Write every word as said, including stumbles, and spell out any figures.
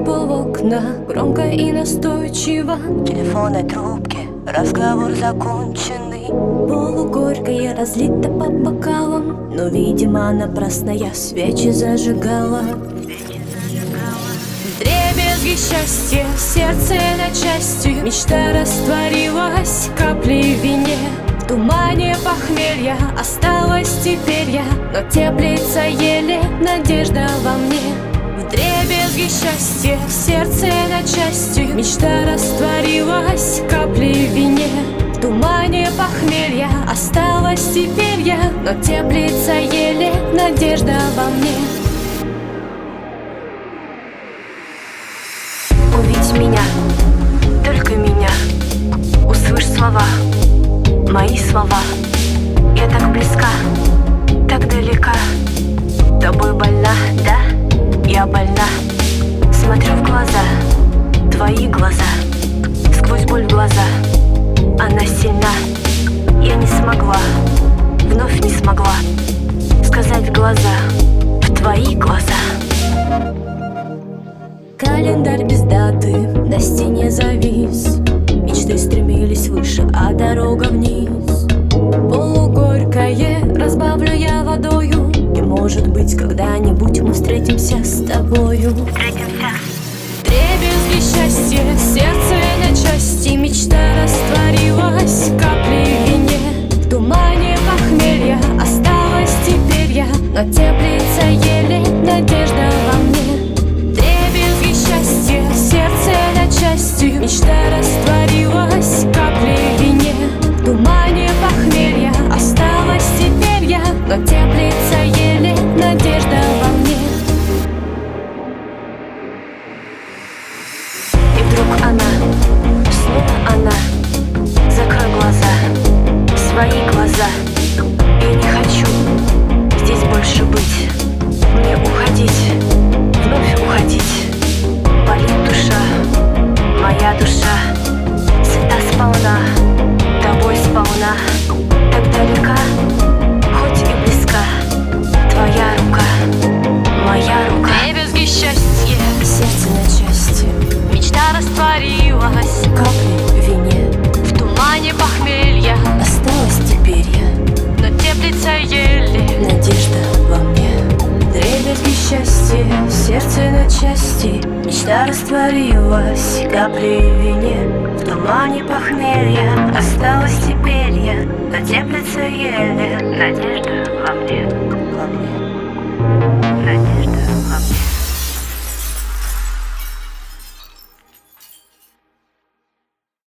пол в окна, громко и настойчиво. В телефонной трубке разговор законченный. Полугорькая разлита по бокалам, но, видимо, напрасно я свечи зажигала. Вдребезги счастья, сердце на части, мечта растворилась каплей в вине. В тумане похмелья осталась теперь я, но теплится еле надежда во мне. Вдребезги счастья, сердце на части, мечта растворилась каплей в вине. В тумане похмелья осталась теперь я, но теплится еле надежда во мне. Увидь меня, только меня, услышь слова, мои слова. Я так близка, так далека. Тобой больна, да, я больна. Смотрю в глаза, твои глаза, сквозь боль в глаза. Она сильна, я не смогла, вновь не смогла сказать в глаза, в твои глаза. Календарь без даты на стене завис. Мечты стремились выше, а дорога вниз. Полугорькое разбавлю я водою, и, может быть, когда-нибудь мы встретимся с тобою. Встретимся. Вдребезги счастья, сердце на части, мечта растворилась каплей в вине. В тумане похмелья осталась теперь я, но теплится еле надежда во мне. Вдребезги счастья, сердце на части, мечта растворилась каплей в вине. В тумане похмелья осталась теперь я, но теплится еле надежда во мне. И вдруг она, снова она. Закрой глаза, свои глаза. Я не хочу здесь больше быть. Мне уходить, вновь уходить. Болит душа, моя душа. Сыта сполна, тобой сполна. Так далека, хоть и близка. Твоя рука, моя рука. Вдребезги счастье, Сердце на части, мечта растворилась капли в вине. в тумане похмелья. Осталась теперь я, Но теплится еле надежда во мне. Вдребезги счастье, сердце на части, мечта растворилась каплей в вине. в тумане похмелья. Осталась теперь я, но теплится еле надежда во мне. Во мне.